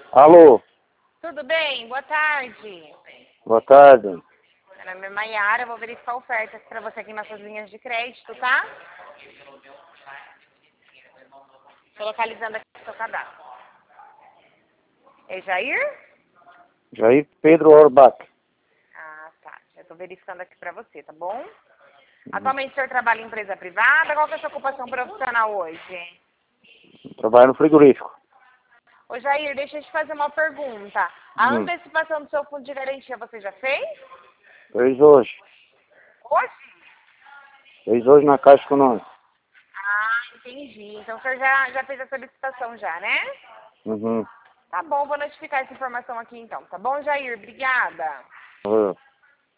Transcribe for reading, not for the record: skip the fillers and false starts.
Alô, Tudo bem? Boa tarde. boa tarde. Meu nome é Maiara, eu vou verificar ofertas para você aqui nas suas linhas de crédito, tá? Estou localizando aqui o seu cadastro. É Jair? Jair Pedro Orbach. Ah, tá. Já estou verificando aqui para você, tá bom? Atualmente o senhor trabalha em empresa privada? Qual que é a sua ocupação profissional hoje? Trabalho no frigorífico. Ô Jair, deixa eu te fazer uma pergunta. A antecipação do seu fundo de garantia você já fez? Fez hoje. Hoje? Fez hoje na Caixa Econômica. Ah, entendi. Então o senhor já fez a solicitação já, né? Uhum. Tá bom, vou notificar essa informação aqui então. Tá bom, Jair? Obrigada. Valeu.